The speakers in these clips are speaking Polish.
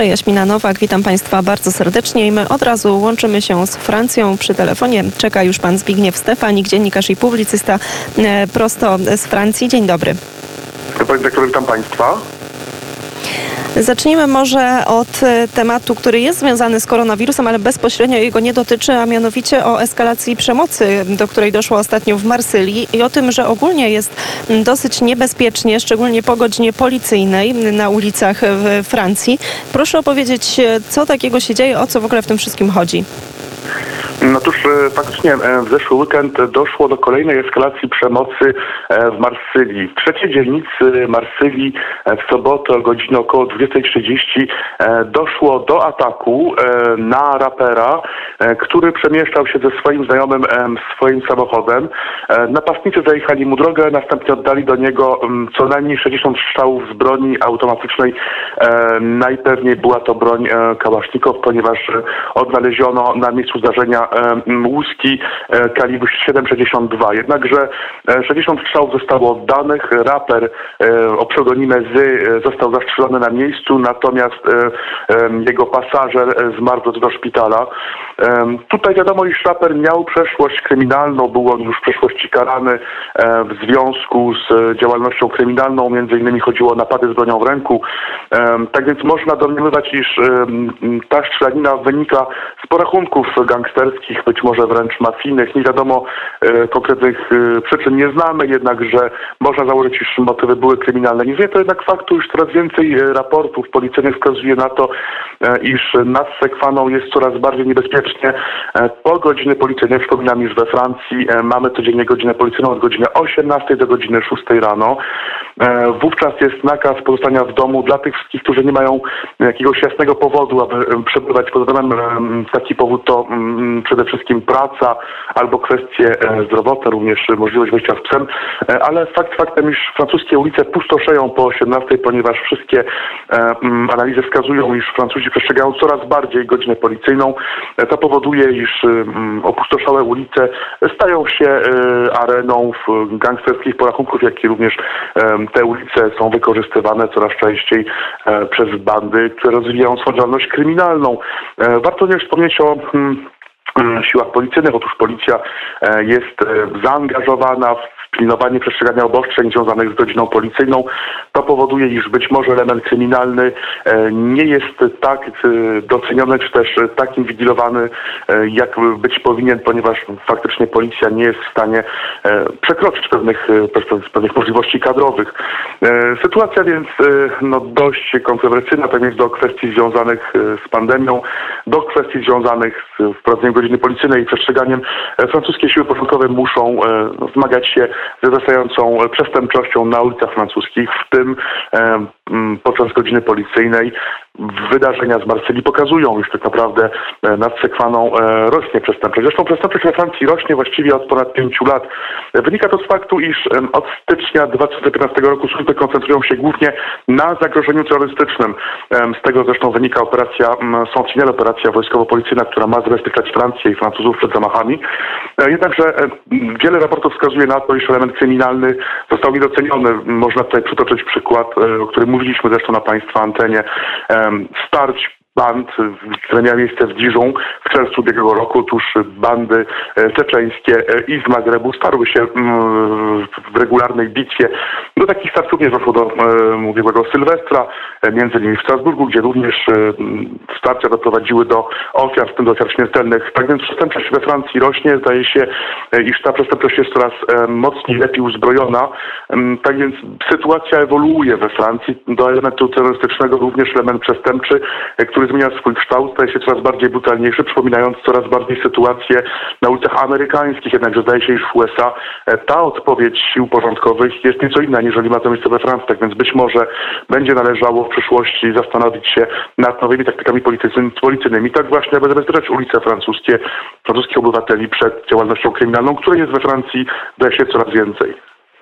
Jaśmina Nowak, witam Państwa bardzo serdecznie i my od razu łączymy się z Francją. Przy telefonie czeka już pan Zbigniew Stefanik, dziennikarz i publicysta prosto z Francji. Dzień dobry. Panie dyrektorze, witam Państwa. Zacznijmy może od tematu, który jest związany z koronawirusem, ale bezpośrednio jego nie dotyczy, a mianowicie o eskalacji przemocy, do której doszło ostatnio w Marsylii i o tym, że ogólnie jest dosyć niebezpiecznie, szczególnie po godzinie policyjnej na ulicach w Francji. Proszę opowiedzieć, co takiego się dzieje, o co w ogóle w tym wszystkim chodzi. Otóż faktycznie w zeszły weekend doszło do kolejnej eskalacji przemocy w Marsylii. W trzeciej dzielnicy Marsylii w sobotę o godzinie około 20:30 doszło do ataku na rapera, który przemieszczał się ze swoim znajomym swoim samochodem. Napastnicy zajechali mu drogę, następnie oddali do niego co najmniej 60 strzałów z broni automatycznej. Najpewniej była to broń kałasznikow, ponieważ odnaleziono na miejscu zdarzenia łuski kalibru 7,62. Jednakże 60 strzałów zostało oddanych. Raper o pseudonimie Zy został zastrzelony na miejscu, natomiast jego pasażer zmarł do szpitala. Tutaj wiadomo, iż raper miał przeszłość kryminalną, był on już w przeszłości karany w związku z działalnością kryminalną, między innymi chodziło o napady z bronią w ręku. Tak więc można domniemywać, iż ta strzelanina wynika z porachunków gangsterskich, być może wręcz mafijnych. Nie wiadomo konkretnych przyczyn, nie znamy, jednakże można założyć, iż motywy były kryminalne. Nie zmienia to jednak faktu, iż coraz więcej raportów policyjnych wskazuje na to, iż nad Sekwaną jest coraz bardziej niebezpiecznie. Po godziny policyjnej, przypominam, iż we Francji mamy codziennie godzinę policyjną od godziny 18 do godziny 6 rano. Wówczas jest nakaz pozostania w domu dla tych wszystkich, którzy nie mają jakiegoś jasnego powodu, aby przebywać poza domem. Taki powód to przede wszystkim praca albo kwestie zdrowotne, również możliwość wyjścia z psem, ale fakt faktem, iż francuskie ulice pustoszeją po 18, ponieważ wszystkie analizy wskazują, iż Francuzi przestrzegają coraz bardziej godzinę policyjną. To powoduje, iż opustoszałe ulice stają się areną gangsterskich porachunków, jak i również te ulice są wykorzystywane coraz częściej przez bandy, które rozwijają swoją działalność kryminalną. Warto również wspomnieć o siłach policyjnych. Otóż policja jest zaangażowana w pilnowanie przestrzegania obostrzeń związanych z godziną policyjną. To powoduje, iż być może element kryminalny nie jest tak doceniony, czy też tak inwigilowany, jak być powinien, ponieważ faktycznie policja nie jest w stanie przekroczyć pewnych możliwości kadrowych. Sytuacja więc dość kontrowersyjna, tak więc do kwestii związanych z pandemią, do kwestii związanych z wprowadzeniem godziny policyjnej i przestrzeganiem. Francuskie siły porządkowe muszą zmagać się ze wzrastającą przestępczością na ulicach francuskich, w tym podczas godziny policyjnej. Wydarzenia z Marsylii pokazują, iż tak naprawdę nad Sekwaną rośnie przestępczość. Zresztą przestępczość we Francji rośnie właściwie od ponad 5 lat. Wynika to z faktu, iż od stycznia 2015 roku służby koncentrują się głównie na zagrożeniu terrorystycznym. Z tego zresztą wynika operacja Sentinelle, operacja wojskowo-policyjna, która ma zabezpieczać Francję i Francuzów przed zamachami. Jednakże wiele raportów wskazuje na to, iż element kryminalny został niedoceniony. Można tutaj przytoczyć przykład, o którym mówiliśmy zresztą na Państwa antenie, starć band, które miały miejsce w Dijon w czerwcu ubiegłego roku. Otóż bandy czeczeńskie i z Magrebu starły się w regularnej bitwie. Do takich starć również doszło do ubiegłego Sylwestra, między innymi w Strasburgu, gdzie również starcia doprowadziły do ofiar, w tym do ofiar śmiertelnych. Tak więc przestępczość we Francji rośnie. Zdaje się, iż ta przestępczość jest coraz mocniej, lepiej uzbrojona. Tak więc sytuacja ewoluuje we Francji. Do elementu terrorystycznego również element przestępczy, który zmienia swój kształt, staje się coraz bardziej brutalniejszy, przypominając coraz bardziej sytuację na ulicach amerykańskich. Jednakże zdaje się, iż w USA ta odpowiedź sił porządkowych jest nieco inna, niżeli ma to miejsce we Francji. Tak więc być może będzie należało w przyszłości zastanowić się nad nowymi taktykami policyjnymi, tak właśnie, aby zabezpieczać ulice francuskie, francuskich obywateli przed działalnością kryminalną, której jest we Francji, zdaje się, coraz więcej.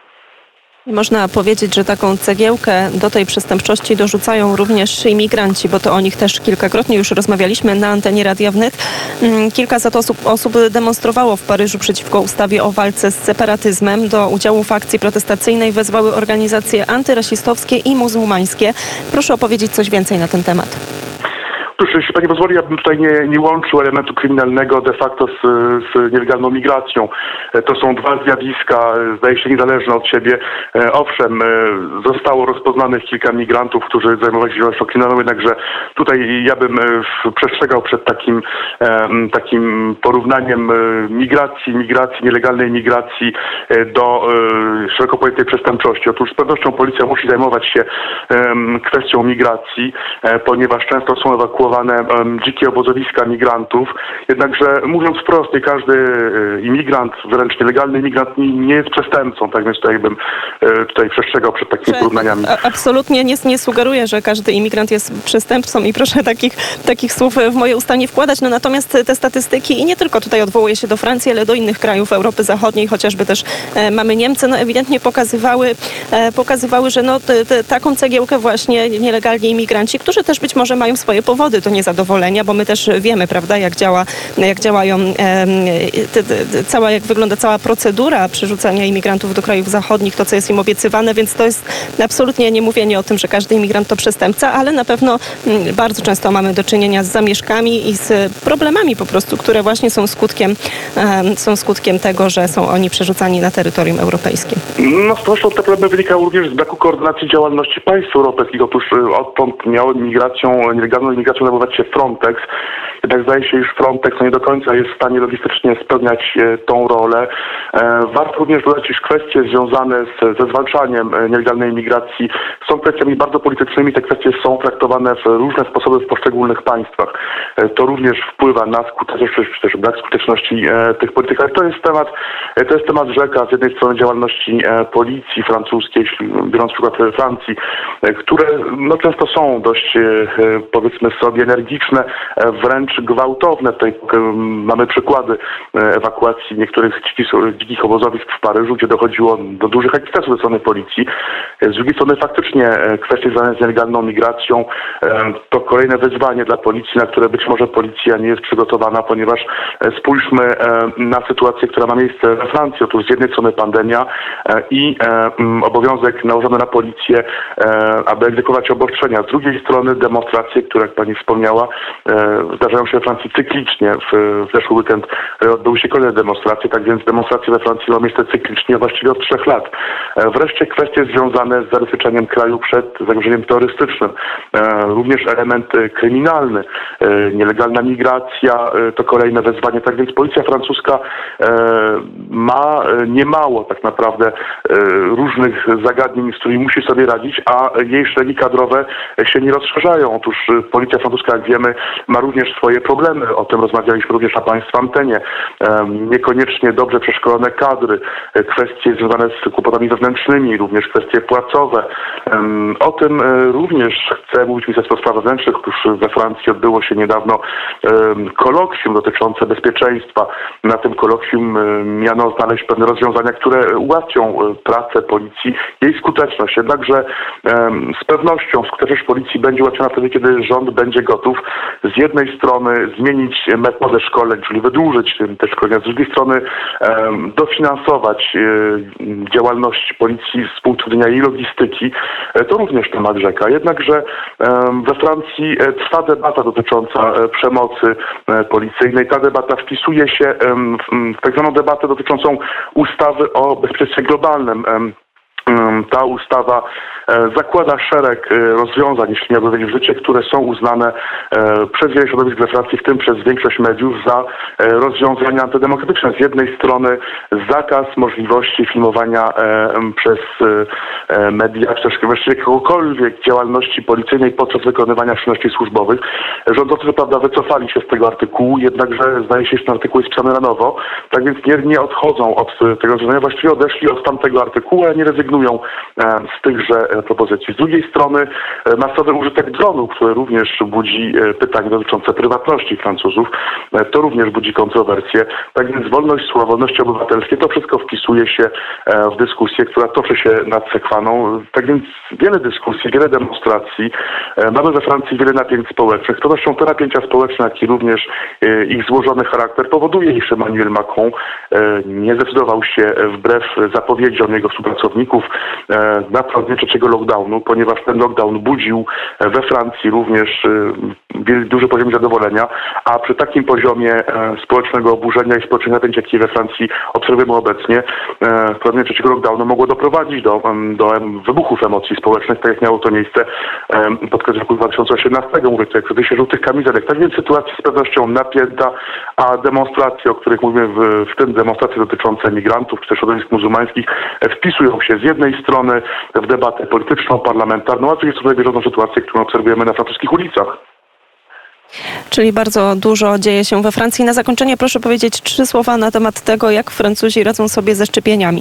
Można powiedzieć, że taką cegiełkę do tej przestępczości dorzucają również imigranci, bo to o nich też kilkakrotnie już rozmawialiśmy na antenie Radia Wnet. Kilkaset osób demonstrowało w Paryżu przeciwko ustawie o walce z separatyzmem. Do udziału w akcji protestacyjnej wezwały organizacje antyrasistowskie i muzułmańskie. Proszę opowiedzieć coś więcej na ten temat. Cóż, jeśli pani pozwoli, ja bym tutaj nie łączył elementu kryminalnego de facto z nielegalną migracją. To są dwa zjawiska, zdaje się, niezależne od siebie. Owszem, zostało rozpoznanych kilka migrantów, którzy zajmowali się działalnością kryminalną, jednakże tutaj ja bym przestrzegał przed takim porównaniem migracji, nielegalnej migracji do szeroko pojętej przestępczości. Otóż z pewnością policja musi zajmować się kwestią migracji, ponieważ często są ewakuowane dzikie obozowiska migrantów. Jednakże mówiąc wprost, nie każdy imigrant, wręcz nielegalny imigrant nie jest przestępcą. Tak więc tutaj bym przestrzegał przed takimi porównaniami. Absolutnie nie sugeruję, że każdy imigrant jest przestępcą i proszę takich słów w moje usta nie wkładać. No natomiast te statystyki, i nie tylko tutaj odwołuję się do Francji, ale do innych krajów Europy Zachodniej, chociażby też mamy Niemcy, no ewidentnie pokazywały, że taką cegiełkę właśnie nielegalni imigranci, którzy też być może mają swoje powody do niezadowolenia, bo my też wiemy, prawda, jak wygląda cała procedura przerzucania imigrantów do krajów zachodnich, to co jest im obiecywane, więc to jest absolutnie nie mówienie o tym, że każdy imigrant to przestępca, ale na pewno bardzo często mamy do czynienia z zamieszkami i z problemami po prostu, które właśnie są skutkiem tego, że są oni przerzucani na terytorium europejskie. No z pewnością te problemy wynikały również z braku koordynacji działalności państw europejskich. Otóż odtąd miał nielegalną imigracją zajmować się Frontex. Jednak zdaje się, iż Frontex nie do końca jest w stanie logistycznie spełniać tą rolę. Warto również dodać, iż kwestie związane ze zwalczaniem nielegalnej imigracji są kwestiami bardzo politycznymi. Te kwestie są traktowane w różne sposoby w poszczególnych państwach. To również wpływa na skuteczność, czy też brak skuteczności tych polityk. Ale to jest temat rzeka. Z jednej strony działalności policji francuskiej, biorąc przykład Francji, które często są dość, powiedzmy sobie, energiczne, wręcz gwałtowne. Tutaj mamy przykłady ewakuacji niektórych dzikich obozowisk w Paryżu, gdzie dochodziło do dużych ekscesów ze strony policji. Z drugiej strony faktycznie kwestie związane z nielegalną migracją to kolejne wyzwanie dla policji, na które być może policja nie jest przygotowana, ponieważ spójrzmy na sytuację, która ma miejsce we Francji. Otóż z jednej strony pandemia i obowiązek nałożony na policję, aby egzekwować obostrzenia. Z drugiej strony demonstracje, które, jak pani wspomniała, zdarzają się we Francji cyklicznie. W zeszły weekend odbyły się kolejne demonstracje, tak więc demonstracje we Francji mają miejsce cyklicznie właściwie od 3 lat. Wreszcie kwestie związane z zabezpieczeniem kraju przed zagrożeniem terrorystycznym. Również element kryminalny. Nielegalna migracja to kolejne wezwanie. Tak więc policja francuska ma niemało tak naprawdę różnych zagadnień, z którymi musi sobie radzić, a jej szeregi kadrowe się nie rozszerzają. Otóż policja francuska, jak wiemy, ma również swoje problemy. O tym rozmawialiśmy również na państwa antenie. Niekoniecznie dobrze przeszkolone kadry, kwestie związane z kłopotami wewnętrznymi, również kwestie płacowe. O tym również chce mówić Ministerstwo Spraw Wewnętrznych. Otóż we Francji odbyło się niedawno kolokwium dotyczące bezpieczeństwa. Na tym kolokwium miano znaleźć pewne rozwiązania, które ułatwią pracę policji, jej skuteczność. Jednakże z pewnością skuteczność policji będzie ułatwiona wtedy, kiedy rząd będzie gotów z jednej strony zmienić metodę szkoleń, czyli wydłużyć te szkolenia, z drugiej strony dofinansować działalność policji z punktu widzenia jej logistyki. To również temat rzeka. Jednakże we Francji trwa debata dotycząca przemocy policyjnej. Ta debata wpisuje się w tak zwaną debatę dotyczącą ustawy o bezpieczeństwie globalnym. Ta ustawa zakłada szereg rozwiązań, jeśli miałby wejść w życie, które są uznane przez wiele środowisk we Francji, w tym przez większość mediów, za rozwiązania antydemokratyczne. Z jednej strony zakaz możliwości filmowania przez media, czy też jakiejkolwiek działalności policyjnej podczas wykonywania czynności służbowych. Rządzący, co prawda, wycofali się z tego artykułu, jednakże zdaje się, że ten artykuł jest pisany na nowo, tak więc nie odchodzą od tego rozwiązania, właściwie odeszli od tamtego artykułu, ale nie rezygnują z tychże propozycji. Z drugiej strony masowy użytek dronów, który również budzi pytania dotyczące prywatności Francuzów, to również budzi kontrowersje. Tak więc wolność słowa, wolności obywatelskie, to wszystko wpisuje się w dyskusję, która toczy się nad Sekwaną. Tak więc wiele dyskusji, wiele demonstracji. Mamy we Francji wiele napięć społecznych. Z pewnością te napięcia społeczne, jak i również ich złożony charakter powoduje, iż Emmanuel Macron nie zdecydował się wbrew zapowiedziom jego współpracowników na wprowadzenie 3 trzeciego lockdownu, ponieważ ten lockdown budził we Francji również duży poziom zadowolenia, a przy takim poziomie społecznego oburzenia i społecznych napięć, jakie we Francji obserwujemy obecnie, wprowadzenie trzeciego lockdownu mogło doprowadzić do wybuchów emocji społecznych, tak jak miało to miejsce pod koniec roku 2018, mówię tutaj o kryzysie żółtych kamizelek. Tak więc sytuacja z pewnością napięta, a demonstracje, o których mówimy, w tym demonstracje dotyczące migrantów czy też środowisk muzułmańskich, wpisują się z jednej strony w debatę polityczną, parlamentarną, a z drugiej strony bieżącą sytuację, którą obserwujemy na francuskich ulicach. Czyli bardzo dużo dzieje się we Francji. Na zakończenie proszę powiedzieć 3 słowa na temat tego, jak Francuzi radzą sobie ze szczepieniami.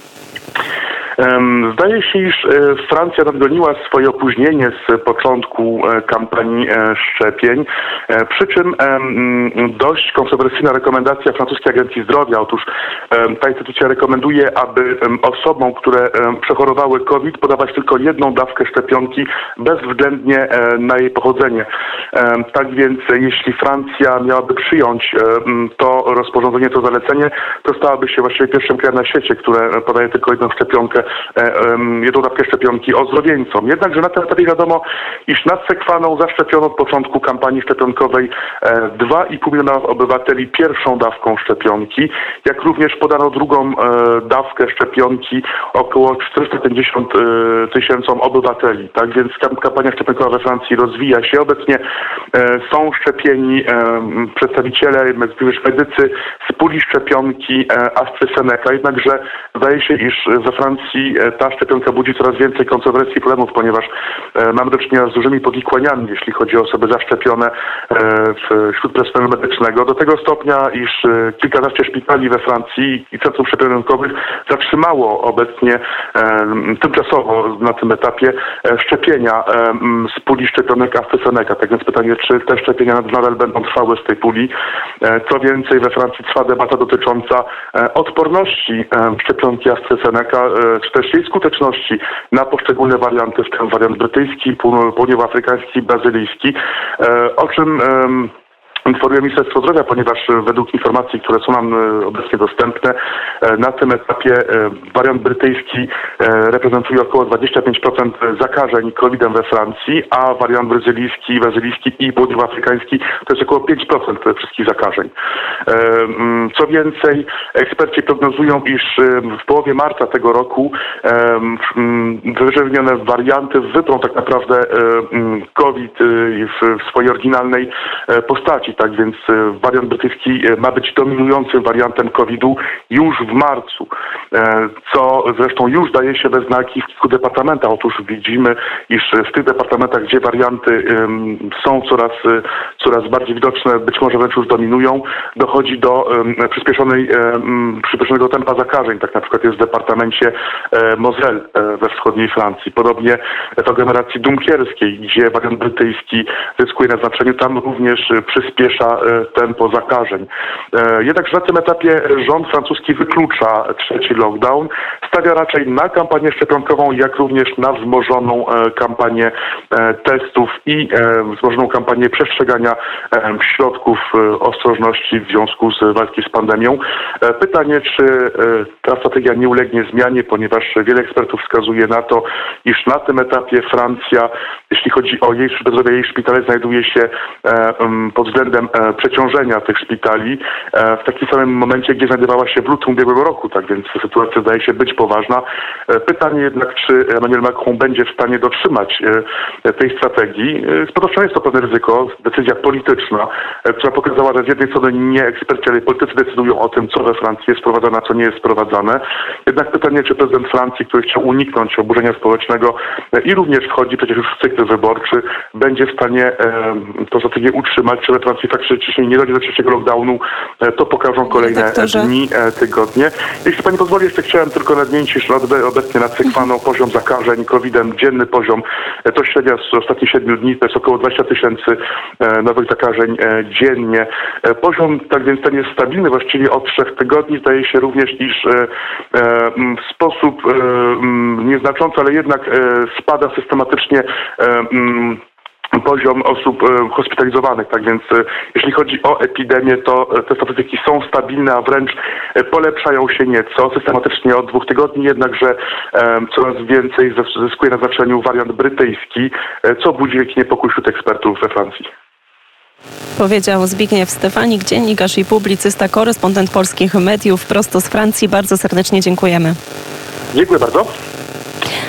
Zdaje się, iż Francja nadgoniła swoje opóźnienie z początku kampanii szczepień, przy czym dość kontrowersyjna rekomendacja francuskiej Agencji Zdrowia. Otóż ta instytucja rekomenduje, aby osobom, które przechorowały COVID, podawać tylko jedną dawkę szczepionki bezwzględnie na jej pochodzenie. Tak więc jeśli Francja miałaby przyjąć to rozporządzenie, to zalecenie, to stałaby się właściwie pierwszym krajem na świecie, które podaje tylko jedną szczepionkę, jedną dawkę szczepionki ozdrowieńcom. Jednakże na tym etapie wiadomo, iż nad Sekwaną zaszczepiono od początku kampanii szczepionkowej 2,5 miliona obywateli pierwszą dawką szczepionki, jak również podano drugą dawkę szczepionki około 450 tysiącom obywateli. Tak więc kampania szczepionkowa we Francji rozwija się. Obecnie są szczepieni przedstawiciele, medycy z puli szczepionki AstraZeneca. Jednakże zdaje się, iż we Francji ta szczepionka budzi coraz więcej kontrowersji i problemów, ponieważ mamy do czynienia z dużymi powikłaniami, jeśli chodzi o osoby zaszczepione wśród personelu medycznego. Do tego stopnia, iż kilkanaście szpitali we Francji i centrum szczepionkowych zatrzymało obecnie tymczasowo na tym etapie szczepienia z puli szczepionek AstraZeneca. Tak więc pytanie, czy te szczepienia nadal będą trwały z tej puli. Co więcej, we Francji trwa debata dotycząca odporności szczepionki AstraZeneca, czy też jej skuteczności na poszczególne warianty, w tym wariant brytyjski, południowoafrykański, brazylijski, o czym informuje Ministerstwo Zdrowia, ponieważ według informacji, które są nam obecnie dostępne, na tym etapie wariant brytyjski reprezentuje około 25% zakażeń COVID-em we Francji, a wariant brazylijski i południowoafrykański to jest około 5% wszystkich zakażeń. Co więcej, eksperci prognozują, iż w połowie marca tego roku wyżej wymienione warianty wyprą tak naprawdę COVID w swojej oryginalnej postaci. Tak więc wariant brytyjski ma być dominującym wariantem COVID-u już w marcu, co zresztą już daje się we znaki w kilku departamentach. Otóż widzimy, iż w tych departamentach, gdzie warianty są coraz bardziej widoczne, być może wręcz już dominują, dochodzi do przyspieszonego tempa zakażeń. Tak na przykład jest w departamencie Moselle we wschodniej Francji. Podobnie w aglomeracji dunkierskiej, gdzie wariant brytyjski zyskuje na znaczeniu, tam również przyspiesza tempo zakażeń. Jednakże na tym etapie rząd francuski wyklucza trzeci lockdown, stawia raczej na kampanię szczepionkową, jak również na wzmożoną kampanię testów i wzmożoną kampanię przestrzegania środków ostrożności w związku z walki z pandemią. Pytanie, czy ta strategia nie ulegnie zmianie, ponieważ wiele ekspertów wskazuje na to, iż na tym etapie Francja, jeśli chodzi o jej służbę zdrowia, jej szpitale, znajduje się pod względem przeciążenia tych szpitali w takim samym momencie, gdzie znajdowała się w lutym ubiegłego roku. Tak więc sytuacja zdaje się być poważna. Pytanie jednak, czy Emmanuel Macron będzie w stanie dotrzymać tej strategii. Spodobnie jest to pewne ryzyko, decyzja polityczna, która pokazała, że z jednej strony nie eksperci, ale politycy decydują o tym, co we Francji jest sprowadzane, a co nie jest sprowadzane. Jednak pytanie, czy prezydent Francji, który chciał uniknąć oburzenia społecznego i również wchodzi przecież już w cykl wyborczy, będzie w stanie tę strategię utrzymać, czy we Francji faktycznie nie dojdzie do trzeciego lockdownu, to pokażą kolejne dni, tygodnie. Jeśli pani pozwoli, jeszcze chciałem tylko nadmienić, iż obecnie nad Sekwaną poziom zakażeń COVID-em, dzienny poziom, to średnia z ostatnich 7 dni, to jest około 20 tysięcy nowych zakażeń dziennie. Poziom, tak więc ten jest stabilny właściwie od 3 tygodni. Zdaje się również, iż w sposób nieznaczący, ale jednak spada systematycznie poziom osób hospitalizowanych. Tak więc jeśli chodzi o epidemię, to te statystyki są stabilne, a wręcz polepszają się nieco systematycznie od 2 tygodni, jednakże coraz więcej zyskuje na znaczeniu wariant brytyjski, co budzi wielki niepokój wśród ekspertów we Francji. Powiedział Zbigniew Stefanik, dziennikarz i publicysta, korespondent polskich mediów prosto z Francji. Bardzo serdecznie dziękujemy. Dziękuję bardzo.